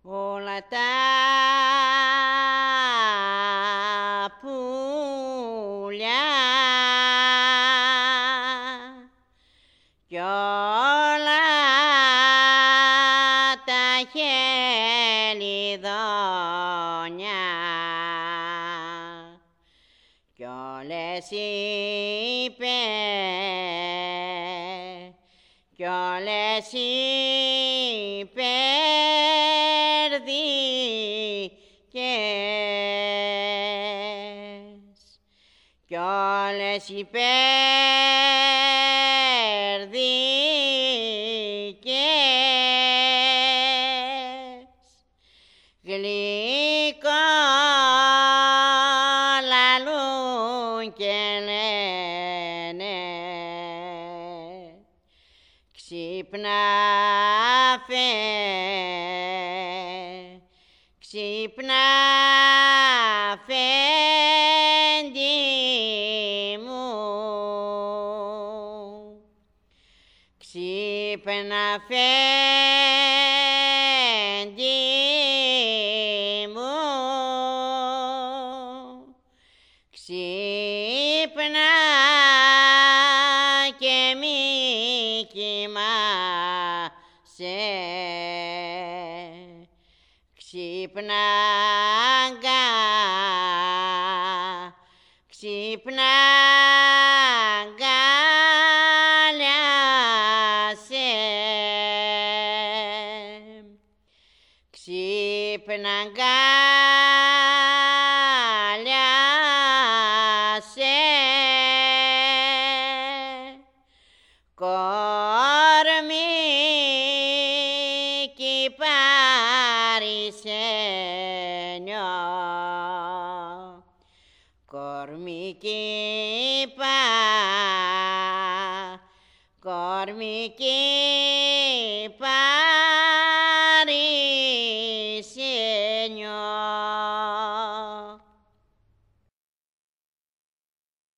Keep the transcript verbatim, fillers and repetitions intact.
όλα τα πουλιά κι όλα τα χελιδόνια κι όλες οι πε κι όλες οι περδικές κι όλες οι περδικές γλυκό λαλούν και λένε ξύπνα φε, ξύπνα φέντη μου, ξύπνα φέντη μου, ξύπνα και μη κοιμάσαι, ξύπνα αγκά, ξύπνα αγκάλιασε, ξύπνα αγκάλιασε, κορμί κι παρισένιο, κορμί κι πα, κορμί κι παρισένιο.